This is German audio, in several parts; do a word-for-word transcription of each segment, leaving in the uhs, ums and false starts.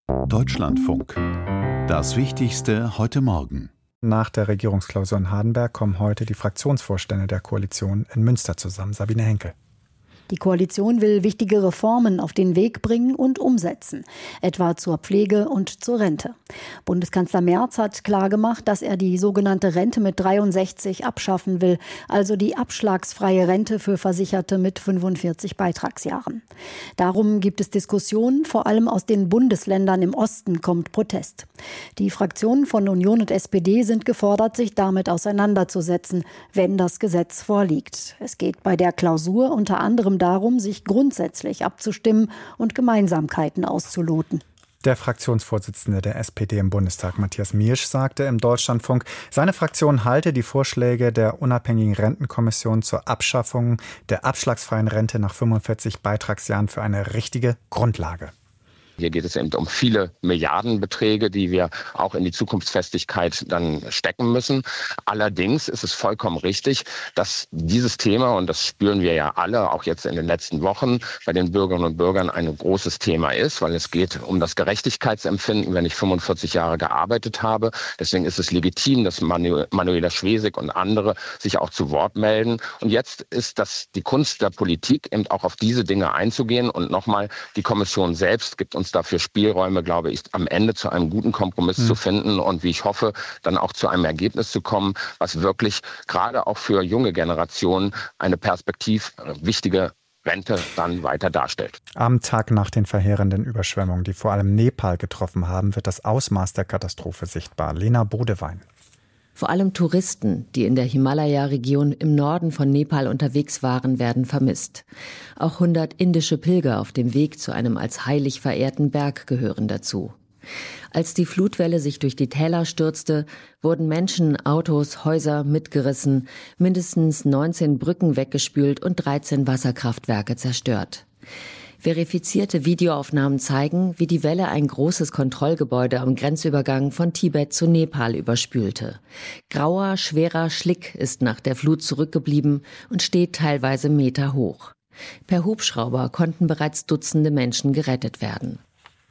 Deutschlandfunk. Das Wichtigste heute Morgen. Nach der Regierungsklausur in Hardenberg kommen heute die Fraktionsvorstände der Koalition in Münster zusammen. Sabine Henkel. Die Koalition will wichtige Reformen auf den Weg bringen und umsetzen, etwa zur Pflege und zur Rente. Bundeskanzler Merz hat klargemacht, dass er die sogenannte Rente mit dreiundsechzig abschaffen will, also die abschlagsfreie Rente für Versicherte mit fünfundvierzig Beitragsjahren. Darum gibt es Diskussionen, vor allem aus den Bundesländern im Osten kommt Protest. Die Fraktionen von Union und S P D sind gefordert, sich damit auseinanderzusetzen, wenn das Gesetz vorliegt. Es geht bei der Klausur unter anderem darum, sich grundsätzlich abzustimmen und Gemeinsamkeiten auszuloten. Der Fraktionsvorsitzende der S P D im Bundestag, Matthias Miersch, sagte im Deutschlandfunk, seine Fraktion halte die Vorschläge der unabhängigen Rentenkommission zur Abschaffung der abschlagsfreien Rente nach fünfundvierzig Beitragsjahren für eine richtige Grundlage. Hier geht es eben um viele Milliardenbeträge, die wir auch in die Zukunftsfestigkeit dann stecken müssen. Allerdings ist es vollkommen richtig, dass dieses Thema, und das spüren wir ja alle, auch jetzt in den letzten Wochen, bei den Bürgerinnen und Bürgern ein großes Thema ist, weil es geht um das Gerechtigkeitsempfinden, wenn ich fünfundvierzig Jahre gearbeitet habe. Deswegen ist es legitim, dass Manu- Manuela Schwesig und andere sich auch zu Wort melden. Und jetzt ist das die Kunst der Politik, eben auch auf diese Dinge einzugehen. Und nochmal, die Kommission selbst gibt uns dafür Spielräume, glaube ich, am Ende zu einem guten Kompromiss mhm. zu finden und wie ich hoffe, dann auch zu einem Ergebnis zu kommen, was wirklich gerade auch für junge Generationen eine perspektiv wichtige Rente dann weiter darstellt. Am Tag nach den verheerenden Überschwemmungen, die vor allem Nepal getroffen haben, wird das Ausmaß der Katastrophe sichtbar. Lena Bodewein. Vor allem Touristen, die in der Himalaya-Region im Norden von Nepal unterwegs waren, werden vermisst. Auch hundert indische Pilger auf dem Weg zu einem als heilig verehrten Berg gehören dazu. Als die Flutwelle sich durch die Täler stürzte, wurden Menschen, Autos, Häuser mitgerissen, mindestens neunzehn Brücken weggespült und dreizehn Wasserkraftwerke zerstört. Verifizierte Videoaufnahmen zeigen, wie die Welle ein großes Kontrollgebäude am Grenzübergang von Tibet zu Nepal überspülte. Grauer, schwerer Schlick ist nach der Flut zurückgeblieben und steht teilweise Meter hoch. Per Hubschrauber konnten bereits Dutzende Menschen gerettet werden.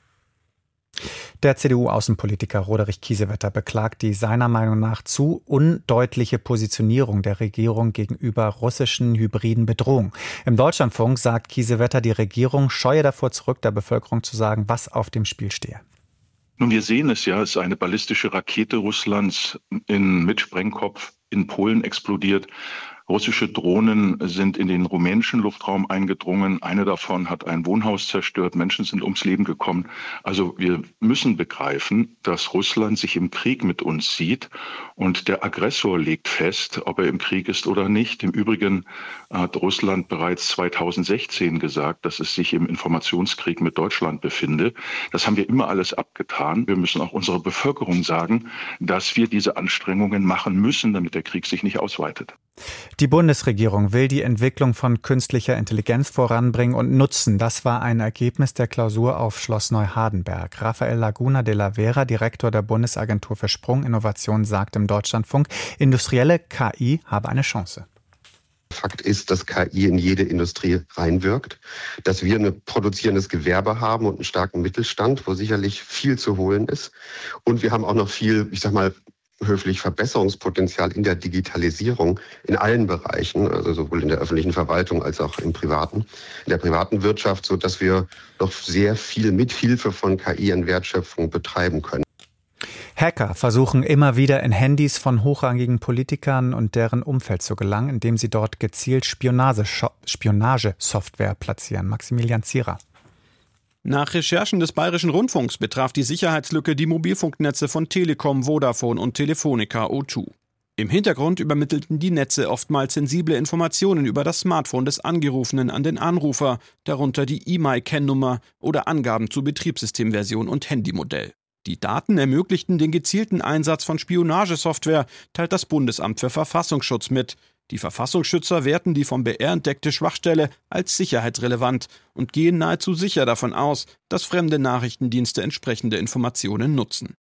Der C D U-Außenpolitiker Roderich Kiesewetter beklagt die seiner Meinung nach zu undeutliche Positionierung der Regierung gegenüber russischen hybriden Bedrohungen. Im Deutschlandfunk sagt Kiesewetter, die Regierung scheue davor zurück, der Bevölkerung zu sagen, was auf dem Spiel stehe. Nun, wir sehen es ja, es ist eine ballistische Rakete Russlands in, mit Sprengkopf in Polen explodiert. Russische Drohnen sind in den rumänischen Luftraum eingedrungen. Eine davon hat ein Wohnhaus zerstört. Menschen sind ums Leben gekommen. Also wir müssen begreifen, dass Russland sich im Krieg mit uns sieht. Und der Aggressor legt fest, ob er im Krieg ist oder nicht. Im Übrigen hat Russland bereits zweitausendsechzehn gesagt, dass es sich im Informationskrieg mit Deutschland befinde. Das haben wir immer alles abgetan. Wir müssen auch unserer Bevölkerung sagen, dass wir diese Anstrengungen machen müssen, damit der Krieg sich nicht ausweitet. Die Bundesregierung will die Entwicklung von künstlicher Intelligenz voranbringen und nutzen. Das war ein Ergebnis der Klausur auf Schloss Neuhardenberg. Rafael Laguna de la Vera, Direktor der Bundesagentur für Sprunginnovation, sagt im Deutschlandfunk, industrielle K I habe eine Chance. Fakt ist, dass K I in jede Industrie reinwirkt, dass wir ein produzierendes Gewerbe haben und einen starken Mittelstand, wo sicherlich viel zu holen ist. Und wir haben auch noch viel, ich sag mal, höflich Verbesserungspotenzial in der Digitalisierung in allen Bereichen, also sowohl in der öffentlichen Verwaltung als auch im privaten, in der privaten Wirtschaft, so dass wir noch sehr viel mit Hilfe von K I an Wertschöpfung betreiben können. Hacker versuchen immer wieder in Handys von hochrangigen Politikern und deren Umfeld zu gelangen, indem sie dort gezielt Spionage, Spionagesoftware platzieren. Maximilian Zierer. Nach Recherchen des Bayerischen Rundfunks betraf die Sicherheitslücke die Mobilfunknetze von Telekom, Vodafone und Telefonica O zwei. Im Hintergrund übermittelten die Netze oftmals sensible Informationen über das Smartphone des Angerufenen an den Anrufer, darunter die E M I Kennnummer oder Angaben zu Betriebssystemversion und Handymodell. Die Daten ermöglichten den gezielten Einsatz von Spionagesoftware, teilt das Bundesamt für Verfassungsschutz mit. Die Verfassungsschützer werten die vom B R entdeckte Schwachstelle als sicherheitsrelevant und gehen nahezu sicher davon aus, dass fremde Nachrichtendienste entsprechende Informationen nutzen.